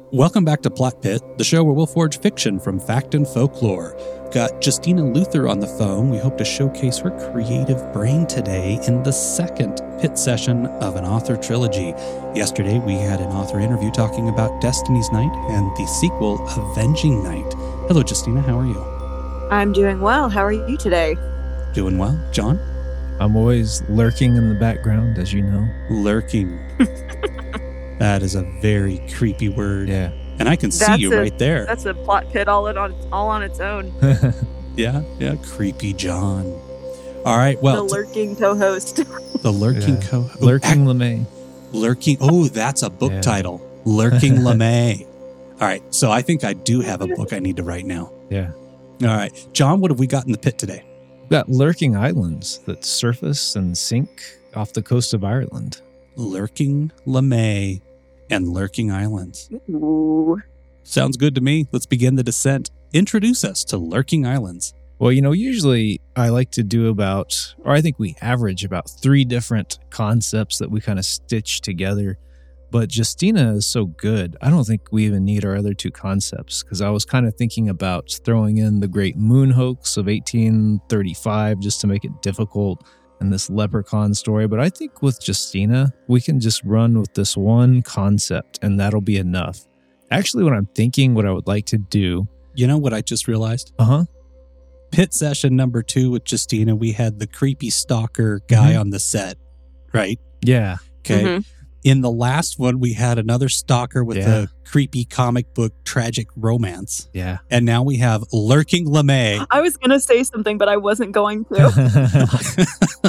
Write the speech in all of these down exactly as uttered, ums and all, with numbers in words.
Welcome back to Plot Pit, the show where we'll forge fiction from fact and folklore. We've got Justina Luther on the phone. We hope to showcase her creative brain today in the second Pit session of an author trilogy. Yesterday, we had an author interview talking about Destiny's Night and the sequel, Avenging Night. Hello, Justina. How are you? I'm doing well. How are you today? Doing well. John? I'm always lurking in the background, as you know. Lurking. That is a very creepy word. Yeah. And I can see That's you a- right there. That's a plot pit all, in on, all on its own. Yeah, yeah. Creepy John. All right, well. the lurking co-host. The Lurking Yeah. Co. oh, Lurking ac- LeMay. Lurking. Oh, that's a book Yeah. title. Lurking LeMay. All right, so I think I do have a book I need to write now. Yeah. All right. John, what have we got in the pit today? We've got lurking islands that surface and sink off the coast of Ireland. Lurking LeMay and Lurking Islands. Ooh. Sounds good to me. Let's begin the descent. Introduce us to Lurking Islands. Well, you know, usually I like to do about, or I think we average about three different concepts that we kind of stitch together. But Justina is so good. I don't think we even need our other two concepts, because I was kind of thinking about throwing in the Great Moon Hoax of eighteen thirty-five just to make it difficult, and this leprechaun story. But I think with Justina, we can just run with this one concept, and that'll be enough. Actually, what I'm thinking, what I would like to do. You know what I just realized? Uh-huh. Pit session number two with Justina, we had the creepy stalker guy Mhm. on the set, right? Yeah. Okay. Mhm. In the last one, we had another stalker with Yeah. a creepy comic book tragic romance. Yeah. And now we have Lurking LeMay. I was going to say something, but I wasn't going to.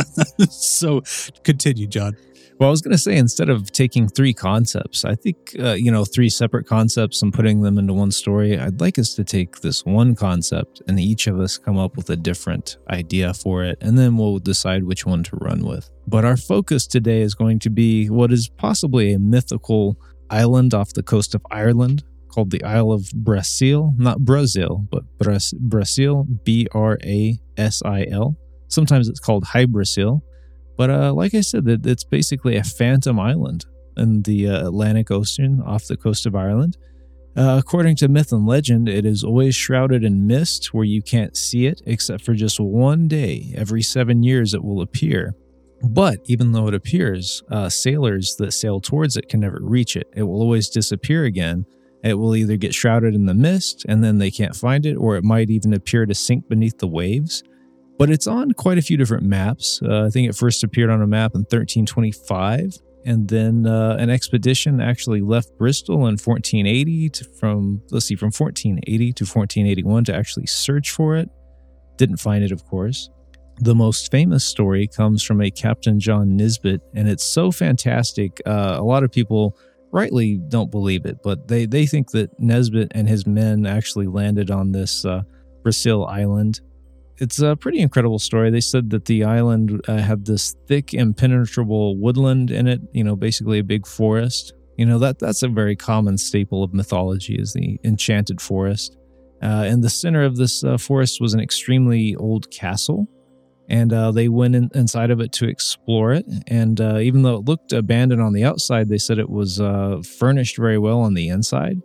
So continue, John. Well, I was going to say, instead of taking three concepts, I think, uh, you know, three separate concepts and putting them into one story, I'd like us to take this one concept and each of us come up with a different idea for it, and then we'll decide which one to run with. But our focus today is going to be what is possibly a mythical island off the coast of Ireland called the Isle of Brasil, not Brazil, but Bras- Brasil, B R A S I L. Sometimes it's called Hy-Brasil. But uh, like I said, it, it's basically a phantom island in the uh, Atlantic Ocean off the coast of Ireland. Uh, according to myth and legend, it is always shrouded in mist where you can't see it, except for just one day every seven years it will appear. But even though it appears, uh, sailors that sail towards it can never reach it. It will always disappear again. It will either get shrouded in the mist and then they can't find it, or it might even appear to sink beneath the waves. But it's on quite a few different maps. Uh, I think it first appeared on a map in thirteen twenty-five, and then uh, an expedition actually left Bristol in fourteen eighty to from let's see, from fourteen eighty to fourteen eighty-one to actually search for it. Didn't find it, of course. The most famous story comes from a Captain John Nisbet, and it's so fantastic. Uh, a lot of people rightly don't believe it, but they they think that Nisbet and his men actually landed on this uh, Brasil island. It's a pretty incredible story. They said that the island uh, had this thick, impenetrable woodland in it, you know, basically a big forest. You know, that that's a very common staple of mythology, is the enchanted forest. Uh, in the center of this uh, forest was an extremely old castle, and uh, they went in, inside of it to explore it. And uh, even though it looked abandoned on the outside, they said it was uh, furnished very well on the inside.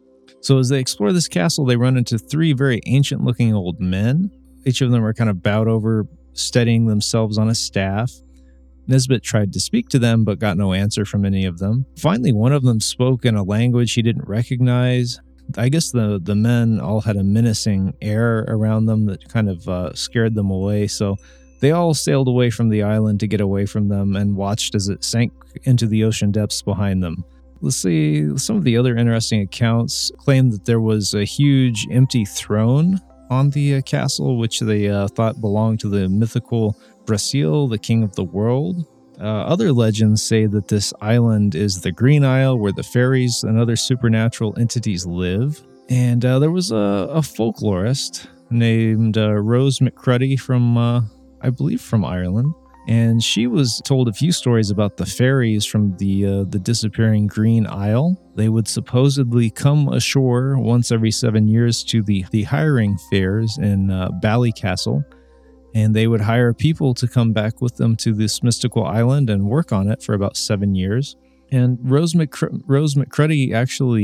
So as they explore this castle, they run into three very ancient-looking old men. Each of them are kind of bowed over, steadying themselves on a staff. Nisbet tried to speak to them, but got no answer from any of them. Finally, one of them spoke in a language he didn't recognize. I guess the, the men all had a menacing air around them that kind of uh, scared them away. So they all sailed away from the island to get away from them and watched as it sank into the ocean depths behind them. Let's see, some of the other interesting accounts claim that there was a huge empty throne on the uh, castle, which they uh, thought belonged to the mythical Brasil, the king of the world. Uh, other legends say that this island is the Green Isle, where the fairies and other supernatural entities live. And uh, there was a, a folklorist named uh, Rose McCruddy from, uh, I believe, from Ireland. And she was told a few stories about the fairies from the uh, the disappearing Green Isle. They would supposedly come ashore once every seven years to the, the hiring fairs in uh, Ballycastle, and they would hire people to come back with them to this mystical island and work on it for about seven years. And Rose, McCr- Rose McCruddy actually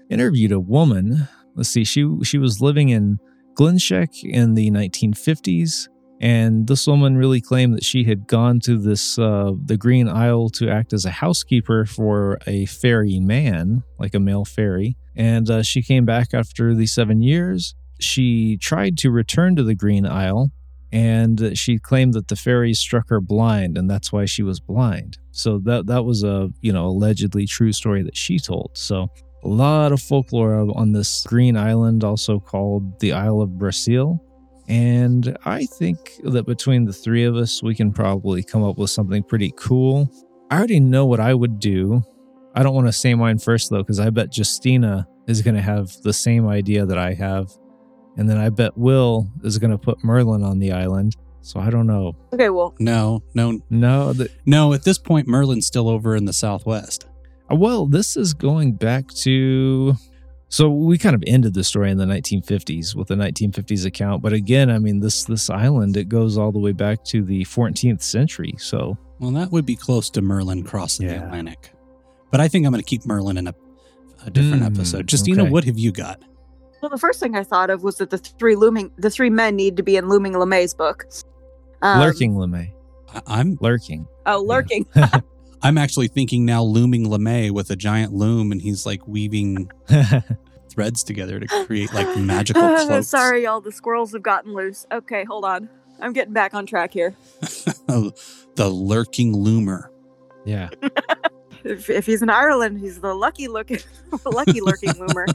interviewed a woman. Let's see, she she was living in Glenshek in the nineteen fifties, and this woman really claimed that she had gone to this uh, the Green Isle to act as a housekeeper for a fairy man, like a male fairy. And uh, she came back after the seven years. She tried to return to the Green Isle, and she claimed that the fairies struck her blind, and that's why she was blind. So that that was a you know allegedly true story that she told. So a lot of folklore on this green island, also called the Isle of Brasil. And I think that between the three of us, we can probably come up with something pretty cool. I already know what I would do. I don't want to say mine first, though, because I bet Justina is going to have the same idea that I have. And then I bet Will is going to put Merlin on the island. So I don't know. Okay, well. No, no. No, the, no, at this point, Merlin's still over in the Southwest. Well, this is going back to... So we kind of ended the story in the nineteen fifties with the nineteen fifties account. But again, I mean, this this island, it goes all the way back to the fourteenth century. So, well, that would be close to Merlin crossing Yeah. the Atlantic. But I think I'm going to keep Merlin in a, a different Mm, episode. Justina, okay. what have you got? Well, the first thing I thought of was that the three looming, the three men need to be in Looming LeMay's book. Um, Lurking LeMay. I, I'm Lurking. Oh, lurking. I'm actually thinking now Looming LeMay with a giant loom, and he's like weaving threads together to create like magical cloaks. Sorry, all the squirrels have gotten loose. Okay, hold on. I'm getting back on track here. The lurking loomer. Yeah. If, if he's in Ireland, he's the lucky looking, lucky lurking loomer.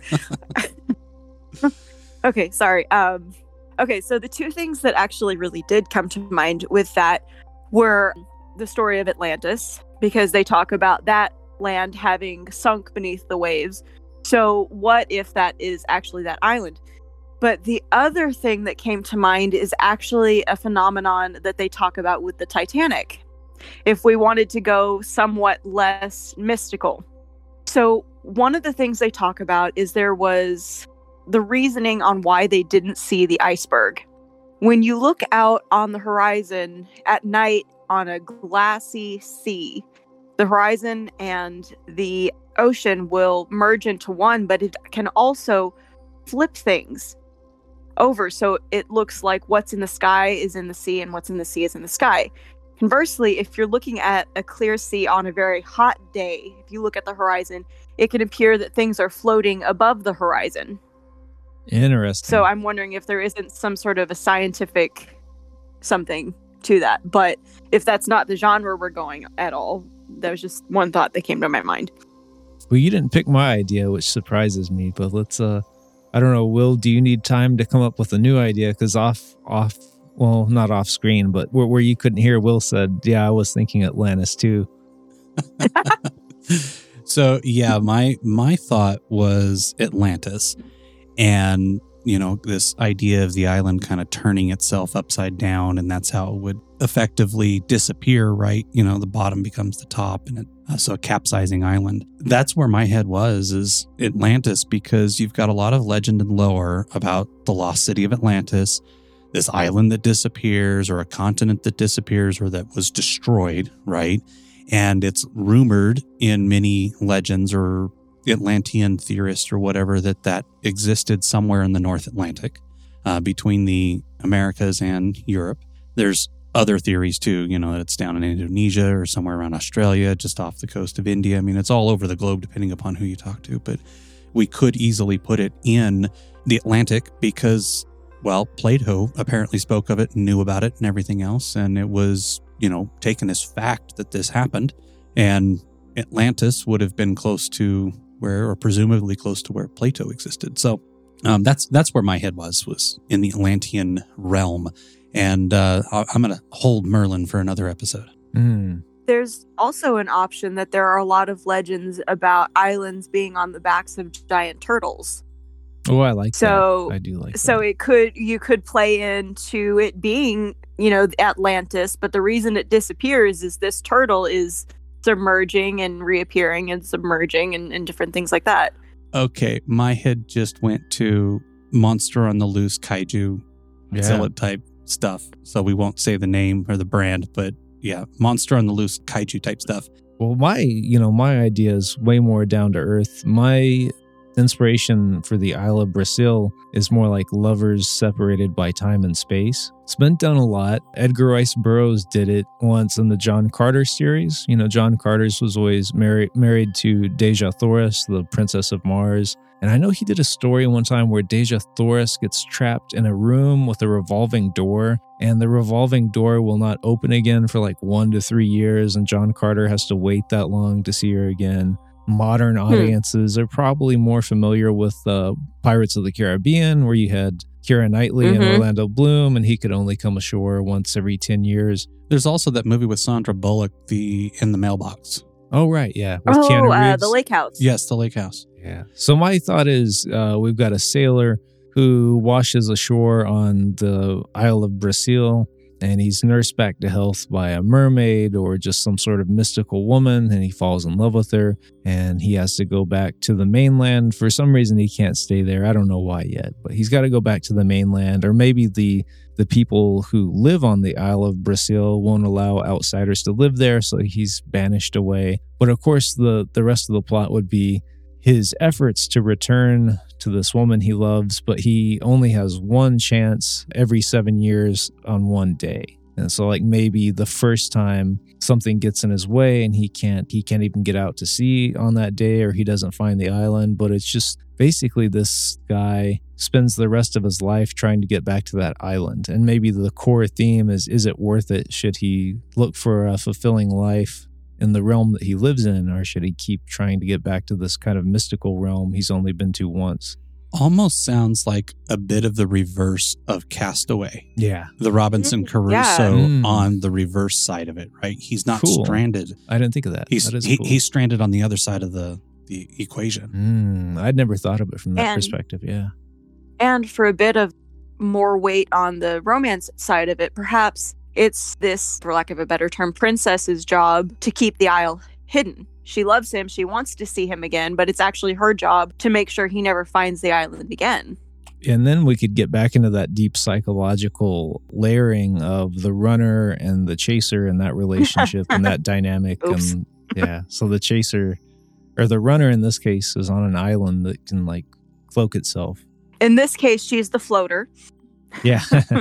Okay, sorry. Um, okay, so the two things that actually really did come to mind with that were the story of Atlantis, because they talk about that land having sunk beneath the waves. So what if that is actually that island? But the other thing that came to mind is actually a phenomenon that they talk about with the Titanic, if we wanted to go somewhat less mystical. So one of the things they talk about is there was the reasoning on why they didn't see the iceberg. When you look out on the horizon at night on a glassy sea, the horizon and the ocean will merge into one, but it can also flip things over. So it looks like what's in the sky is in the sea and what's in the sea is in the sky. Conversely, if you're looking at a clear sea on a very hot day, if you look at the horizon, it can appear that things are floating above the horizon. Interesting. So I'm wondering if there isn't some sort of a scientific something to that. But if that's not the genre we're going at all, that was just one thought that came to my mind. Well, you didn't pick my idea, which surprises me, but let's, uh, I don't know, Will, do you need time to come up with a new idea? Because off, off, well, not off screen, but where, where you couldn't hear, Will said, yeah, I was thinking Atlantis too. So, yeah, my my thought was Atlantis. And, you know, this idea of the island kind of turning itself upside down, and that's how it would effectively disappear, right? You know, the bottom becomes the top, and it, uh, so a capsizing island. That's where my head was, is Atlantis, because you've got a lot of legend and lore about the lost city of Atlantis, this island that disappears, or a continent that disappears, or that was destroyed, right? And it's rumored in many legends or Atlantean theorists or whatever that that existed somewhere in the North Atlantic uh, between the Americas and Europe. There's other theories too, you know, that it's down in Indonesia or somewhere around Australia, just off the coast of India. I mean, it's all over the globe depending upon who you talk to, but we could easily put it in the Atlantic because, well, Plato apparently spoke of it and knew about it and everything else. And it was, you know, taken as fact that this happened. And Atlantis would have been close to where, or presumably close to where Plato existed. So um, that's that's where my head was, was in the Atlantean realm. And uh, I'm going to hold Merlin for another episode. Mm. There's also an option that there are a lot of legends about islands being on the backs of giant turtles. Oh, I like So- that. I do like So that. it could, you could play into it being, you know, Atlantis, but the reason it disappears is this turtle is submerging and reappearing and submerging and, and different things like that. Okay, my head just went to Monster on the Loose kaiju Yeah. Zilla type stuff. So we won't say the name or the brand, but yeah, Monster on the Loose kaiju type stuff. Well, my, you know, my idea is way more down to earth. My inspiration for the Isle of Brazil is more like lovers separated by time and space. It's been done a lot. Edgar Rice Burroughs did it once in the John Carter series. You know, John Carter's was always married married to Dejah Thoris, the Princess of Mars. And I know he did a story one time where Dejah Thoris gets trapped in a room with a revolving door, and the revolving door will not open again for like one to three years, and John Carter has to wait that long to see her again. Modern audiences hmm. are probably more familiar with uh, Pirates of the Caribbean, where you had Keira Knightley mm-hmm. and Orlando Bloom, and he could only come ashore once every ten years. There's also that movie with Sandra Bullock, the In the Mailbox. Oh, right, yeah. With oh, Keanu uh, Reeves. The Lake House. Yes, The Lake House. Yeah. So my thought is uh, we've got a sailor who washes ashore on the Isle of Brazil, and he's nursed back to health by a mermaid or just some sort of mystical woman, and he falls in love with her, and he has to go back to the mainland. For some reason, he can't stay there. I don't know why yet, but he's got to go back to the mainland, or maybe the the people who live on the Isle of Brazil won't allow outsiders to live there, so he's banished away. But of course, the, the rest of the plot would be his efforts to return to this woman he loves, but he only has one chance every seven years on one day. And so like maybe the first time something gets in his way and he can't he can't even get out to sea on that day, or he doesn't find the island. But it's just basically this guy spends the rest of his life trying to get back to that island. And maybe the core theme is, is it worth it? Should he look for a fulfilling life in the realm that he lives in, or should he keep trying to get back to this kind of mystical realm he's only been to once? Almost sounds like a bit of the reverse of Castaway. Yeah. The Robinson Crusoe yeah. Mm. on the reverse side of it, right? He's not Cool. stranded. I didn't think of that. He's that is he, cool. he's stranded on the other side of the, the equation. Mm, I'd never thought of it from that And- perspective, yeah. And for a bit of more weight on the romance side of it, perhaps it's this, for lack of a better term, princess's job to keep the Isle hidden. She loves him. She wants to see him again, but it's actually her job to make sure he never finds the island again. And then we could get back into that deep psychological layering of the runner and the chaser and that relationship and that dynamic. Oops. And yeah, so the chaser, or the runner in this case, is on an island that can like cloak itself. In this case, she's the floater. Yeah.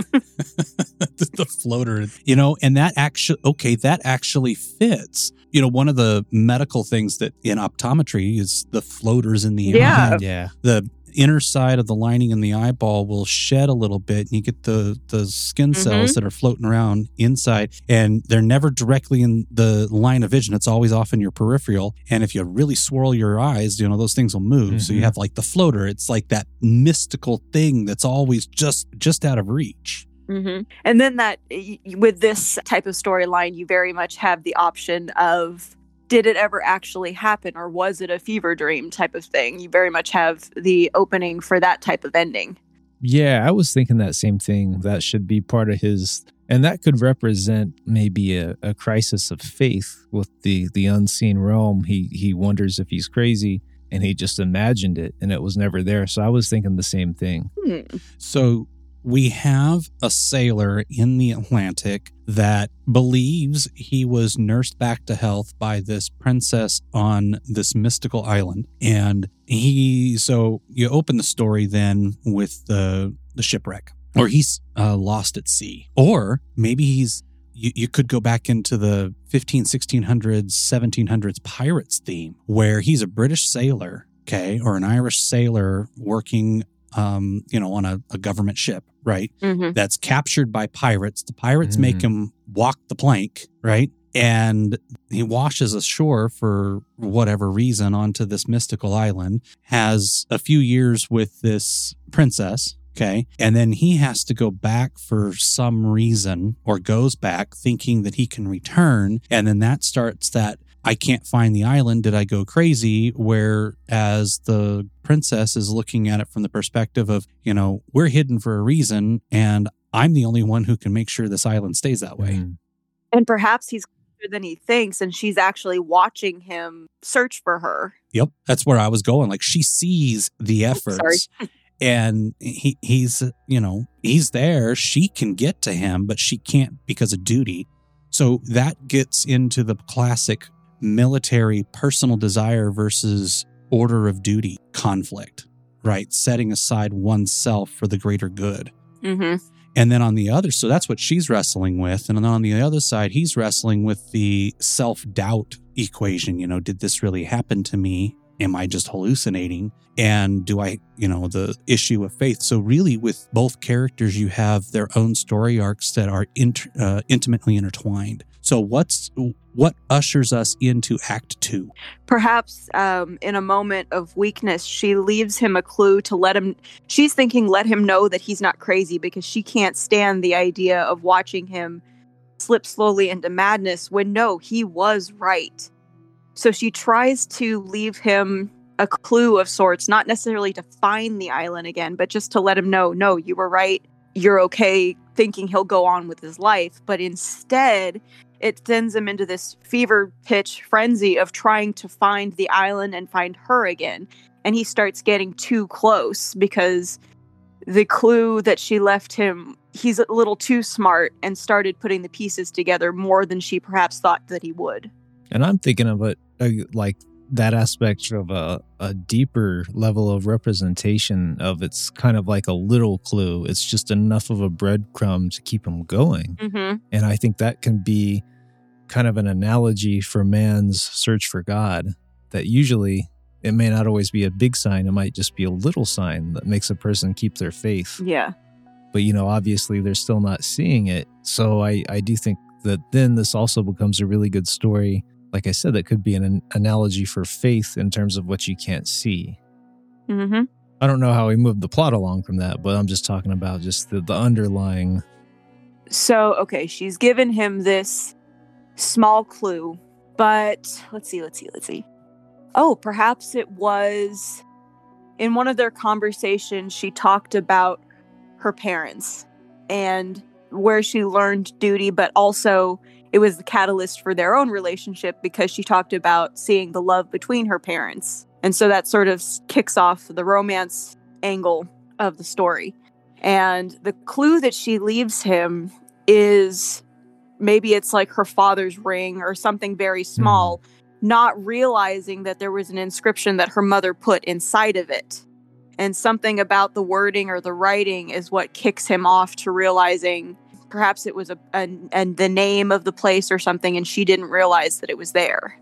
The floater, you know, and that actually, okay, that actually fits. You know, one of the medical things that in optometry is the floaters in the Yeah. eye. Yeah. The inner side of the lining in the eyeball will shed a little bit, and you get the the skin cells Mhm. that are floating around inside, and they're never directly in the line of vision. It's always off in your peripheral. And if you really swirl your eyes, you know, those things will move. So you Mhm. have like the floater. It's like that mystical thing that's always just just out of reach. Mm-hmm. And then that y- y- with this type of storyline, you very much have the option of, did it ever actually happen, or was it a fever dream type of thing? You very much have the opening for that type of ending. Yeah, I was thinking that same thing. That should be part of his, and that could represent maybe a, a crisis of faith with the, the unseen realm. He he wonders if he's crazy, and he just imagined it, and it was never there. So I was thinking the same thing. Hmm. So we have a sailor in the Atlantic that believes he was nursed back to health by this princess on this mystical island. And he, so you open the story then with the, the shipwreck, or he's uh, lost at sea, or maybe he's, you, you could go back into the fifteen, sixteen hundreds, seventeen hundreds pirates theme, where he's a British sailor, okay, or an Irish sailor working um, you know, on a, a government ship, right? Mm-hmm. That's captured by pirates. The pirates Mm. make him walk the plank, right? And he washes ashore for whatever reason onto this mystical island, has a few years with this princess, okay? And then he has to go back for some reason, or goes back thinking that he can return. And then that starts that, I can't find the island. Did I go crazy? Whereas the princess is looking at it from the perspective of, you know, we're hidden for a reason, and I'm the only one who can make sure this island stays that way. Mm. And perhaps he's closer than he thinks, and she's actually watching him search for her. Yep. That's where I was going. Like, she sees the sorry. efforts and he he's, you know, he's there. She can get to him, but she can't because of duty. So that gets into the classic military personal desire versus order of duty conflict, right? Setting aside oneself for the greater good. Mm-hmm. And then on the other, so that's what she's wrestling with. And then on the other side, he's wrestling with the self-doubt equation. You know, did this really happen to me? Am I just hallucinating? And do I, you know, the issue of faith. So really with both characters, you have their own story arcs that are int- uh, intimately intertwined. So what's what ushers us into Act Two? Perhaps um, in a moment of weakness, she leaves him a clue to let him, she's thinking, let him know that he's not crazy, because she can't stand the idea of watching him slip slowly into madness when no, he was right. So she tries to leave him a clue of sorts, not necessarily to find the island again, but just to let him know, no, you were right. You're okay, thinking he'll go on with his life. But instead, it sends him into this fever pitch frenzy of trying to find the island and find her again. And he starts getting too close because the clue that she left him, he's a little too smart and started putting the pieces together more than she perhaps thought that he would. And I'm thinking of it uh, like that aspect of a, a deeper level of representation of it's kind of like a little clue. It's just enough of a breadcrumb to keep him going. Mm-hmm. And I think that can be kind of an analogy for man's search for God, that usually it may not always be a big sign. It might just be a little sign that makes a person keep their faith. Yeah. But, you know, obviously they're still not seeing it. So I, I do think that then this also becomes a really good story. Like I said, that could be an, an analogy for faith in terms of what you can't see. Mm-hmm. I don't know how we moved the plot along from that, but I'm just talking about just the, the underlying. So, okay, she's given him this small clue, but let's see, let's see, let's see. Oh, perhaps it was in one of their conversations, she talked about her parents and where she learned duty, but also it was the catalyst for their own relationship because she talked about seeing the love between her parents. And so that sort of kicks off the romance angle of the story. And the clue that she leaves him is maybe it's like her father's ring or something very small, mm. not realizing that there was an inscription that her mother put inside of it. And something about the wording or the writing is what kicks him off to realizing perhaps it was a, a, a the name of the place or something, and she didn't realize that it was there.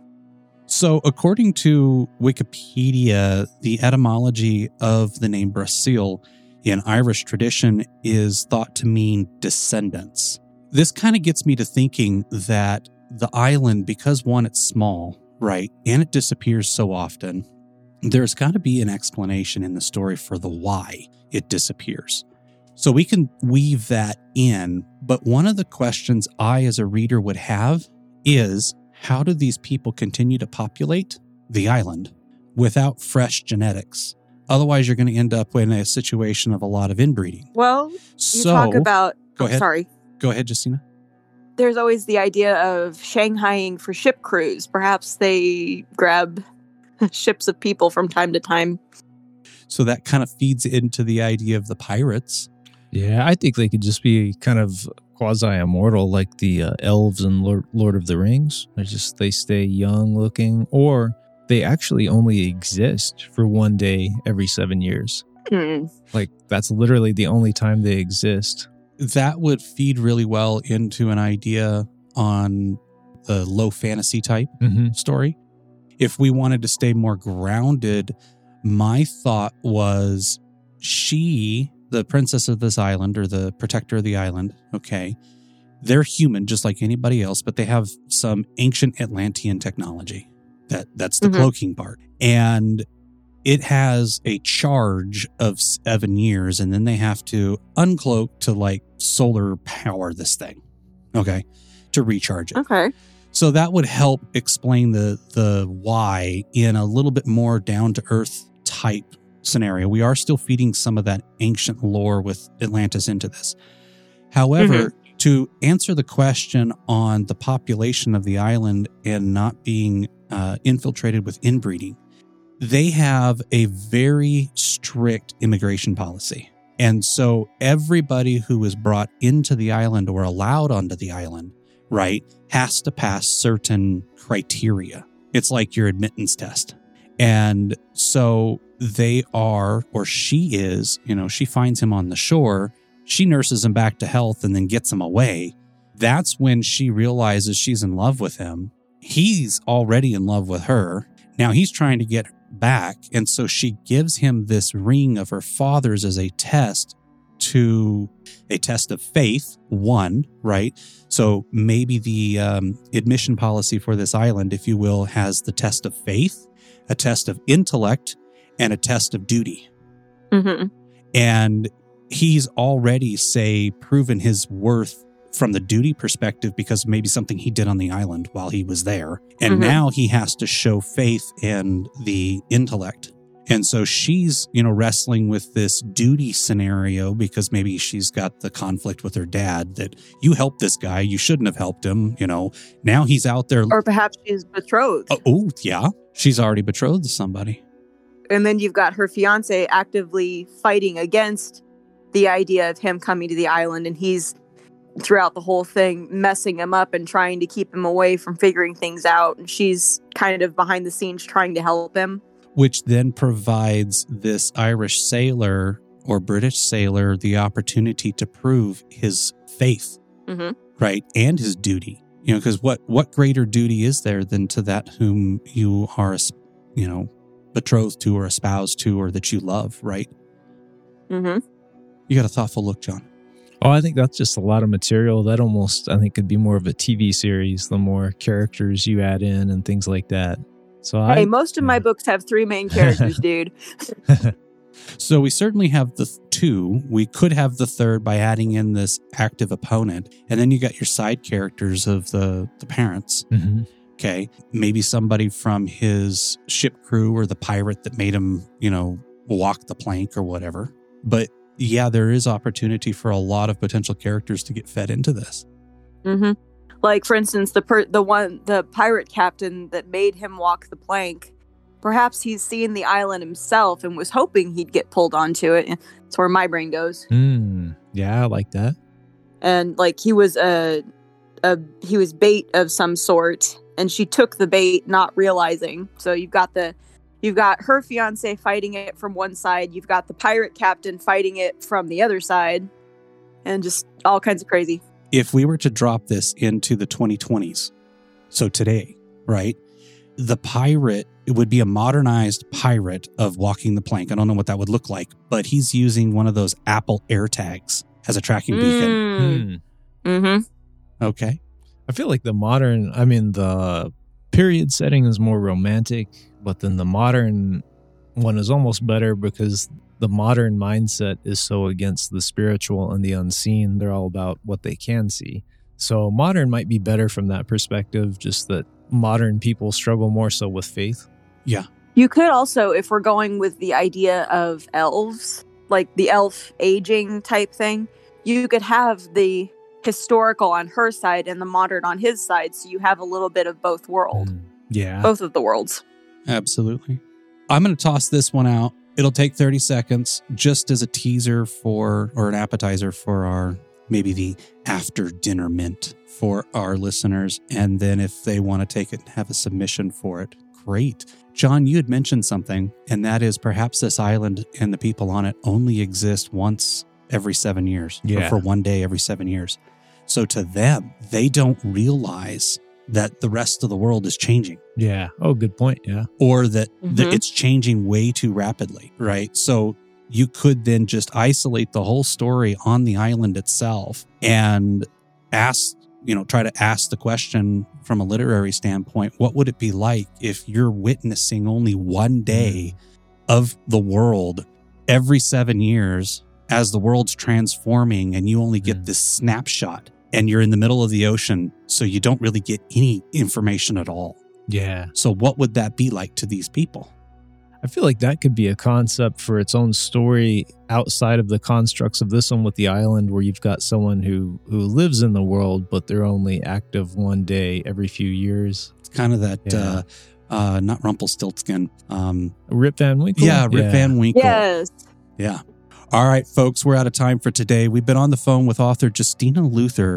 So according to Wikipedia, the etymology of the name Brasil in Irish tradition is thought to mean descendants. This kind of gets me to thinking that the island, because one, it's small, right, and it disappears so often, there's got to be an explanation in the story for the why it disappears. So we can weave that in, but one of the questions I as a reader would have is, how do these people continue to populate the island without fresh genetics? Otherwise, you're going to end up in a situation of a lot of inbreeding. Well, you so, talk about... Go oh, ahead. Sorry. Go ahead, Justina. There's always the idea of Shanghaiing for ship crews. Perhaps they grab ships of people from time to time. So that kind of feeds into the idea of the pirates. Yeah, I think they could just be kind of quasi-immortal like the uh, elves in Lord, Lord of the Rings. They're just, they stay young looking, or they actually only exist for one day every seven years. Hmm. Like, that's literally the only time they exist. That would feed really well into an idea on the low fantasy type mm-hmm. story. If we wanted to stay more grounded, my thought was she, the princess of this island or the protector of the island, okay, they're human just like anybody else, but they have some ancient Atlantean technology. That That's the mm-hmm. cloaking part. And it has a charge of seven years, and then they have to uncloak to like solar power this thing, okay, to recharge it. Okay. So that would help explain the the why in a little bit more down-to-earth type scenario. We are still feeding some of that ancient lore with Atlantis into this. However, mm-hmm. to answer the question on the population of the island and not being uh, infiltrated with inbreeding, they have a very strict immigration policy. And so everybody who is brought into the island or allowed onto the island, right, has to pass certain criteria. It's like your admittance test. And so they are, or she is, you know, she finds him on the shore. She nurses him back to health and then gets him away. That's when she realizes she's in love with him. He's already in love with her. Now he's trying to get back. And so she gives him this ring of her father's as a test to a test of faith, one, right? So maybe the um, admission policy for this island, if you will, has the test of faith, a test of intellect, and a test of duty. Mm-hmm. And he's already, say, proven his worth from the duty perspective because maybe something he did on the island while he was there. And Mm-hmm. now he has to show faith and the intellect. And so she's, you know, wrestling with this duty scenario because maybe she's got the conflict with her dad that you helped this guy, you shouldn't have helped him, you know. Now he's out there. Or perhaps she's betrothed. Oh, oh, yeah. She's already betrothed to somebody. And then you've got her fiance actively fighting against the idea of him coming to the island, and he's throughout the whole thing messing him up and trying to keep him away from figuring things out. And she's kind of behind the scenes trying to help him. Which then provides this Irish sailor or British sailor the opportunity to prove his faith, Mm-hmm. right? And his duty. You know, because what, what greater duty is there than to that whom you are, you know, betrothed to or espoused to or that you love, right? Mm-hmm. You got a thoughtful look, John. Oh, I think that's just a lot of material. That almost, I think, could be more of a T V series, the more characters you add in and things like that. So Hey, I, most of my books have three main characters, dude. So we certainly have the th- two. We could have the third by adding in this active opponent. And then you got your side characters of the, the parents. Mhm. Okay. Maybe somebody from his ship crew or the pirate that made him, you know, walk the plank or whatever. But yeah, there is opportunity for a lot of potential characters to get fed into this. Mm-hmm. Like, for instance, the per- the one the pirate captain that made him walk the plank. Perhaps he's seen the island himself and was hoping he'd get pulled onto it. That's where my brain goes. Mm, yeah, I like that. And like he was a, a he was bait of some sort, and she took the bait, not realizing. So you've got the you've got her fiance fighting it from one side. You've got the pirate captain fighting it from the other side, and just all kinds of crazy. If we were to drop this into the twenty twenties, so today, right? The pirate, it would be a modernized pirate of walking the plank. I don't know what that would look like, but he's using one of those Apple AirTags as a tracking beacon. Mm. Hmm. Mm-hmm. Okay. I feel like the modern, I mean, the period setting is more romantic, but then the modern one is almost better because the modern mindset is so against the spiritual and the unseen. They're all about what they can see. So modern might be better from that perspective, just that modern people struggle more so with faith. Yeah. You could also, if we're going with the idea of elves, like the elf aging type thing, you could have the historical on her side and the modern on his side, so you have a little bit of both world, Mm, yeah. both of the worlds. Absolutely. I'm going to toss this one out. It'll take thirty seconds just as a teaser for, or an appetizer for our, maybe the after dinner mint for our listeners. And then if they want to take it and have a submission for it, great. John, you had mentioned something, and that is perhaps this island and the people on it only exist once every seven years, Yeah. or for one day every seven years. So to them, they don't realize that the rest of the world is changing, Yeah. Oh, good point. Yeah. or that, that Mhm. it's changing way too rapidly, right? So you could then just isolate the whole story on the island itself and ask, you know, try to ask the question from a literary standpoint, what would it be like if you're witnessing only one day of the world every seven years as the world's transforming and you only get Mm. this snapshot and you're in the middle of the ocean, so you don't really get any information at all. Yeah. So what would that be like to these people? I feel like that could be a concept for its own story outside of the constructs of this one with the island, where you've got someone who, who lives in the world, but they're only active one day every few years. It's kind of that, Yeah. uh, uh, not Rumpelstiltskin. Um, Rip Van Winkle? yeah, Rip Van Winkle. Yes. Yeah. All right, folks, we're out of time for today. We've been on the phone with author Justina Luther.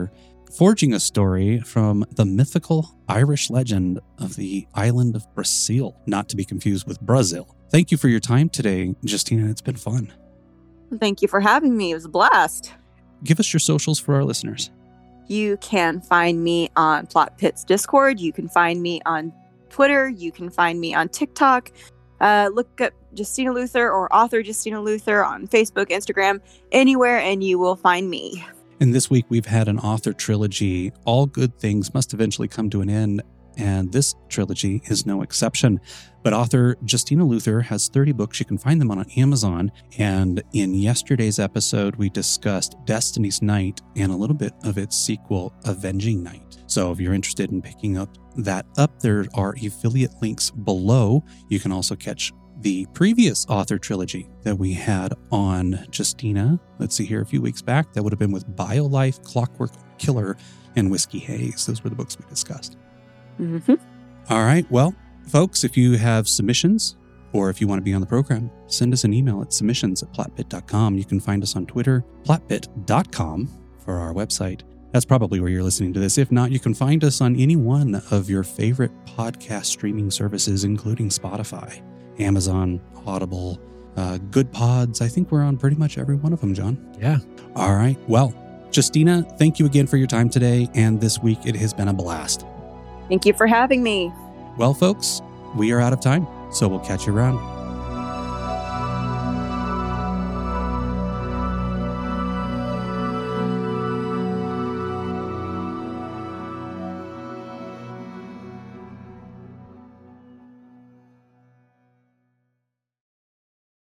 forging a story from the mythical Irish legend of the island of Brazil, not to be confused with Brazil. Thank you for your time today, Justina. It's been fun. Thank you for having me. It was a blast. Give us your socials for our listeners. You can find me on Plot Pit's Discord. You can find me on Twitter. You can find me on TikTok. Uh, look up Justina Luther or author Justina Luther on Facebook, Instagram, anywhere, and you will find me. And this week we've had an author trilogy. All good things must eventually come to an end, and this trilogy is no exception. But author Justina Luther has thirty books. You can find them on Amazon. And in yesterday's episode, we discussed Destiny's Night and a little bit of its sequel, Avenging Night. So if you're interested in picking up that up, there are affiliate links below. You can also catch the previous author trilogy that we had on Justina. Let's see here, a few weeks back. That would have been with BioLife, Clockwork Killer, and Whiskey Haze. Those were the books we discussed. Mm-hmm. All right. Well, folks, if you have submissions or if you want to be on the program, send us an email at submissions at plotpit dot com. You can find us on Twitter, plotpit dot com for our website. That's probably where you're listening to this. If not, you can find us on any one of your favorite podcast streaming services, including Spotify, Amazon, Audible, uh, Good Pods. I think we're on pretty much every one of them, John. Yeah. All right. Well, Justina, thank you again for your time today. And this week, it has been a blast. Thank you for having me. Well, folks, we are out of time, so we'll catch you around.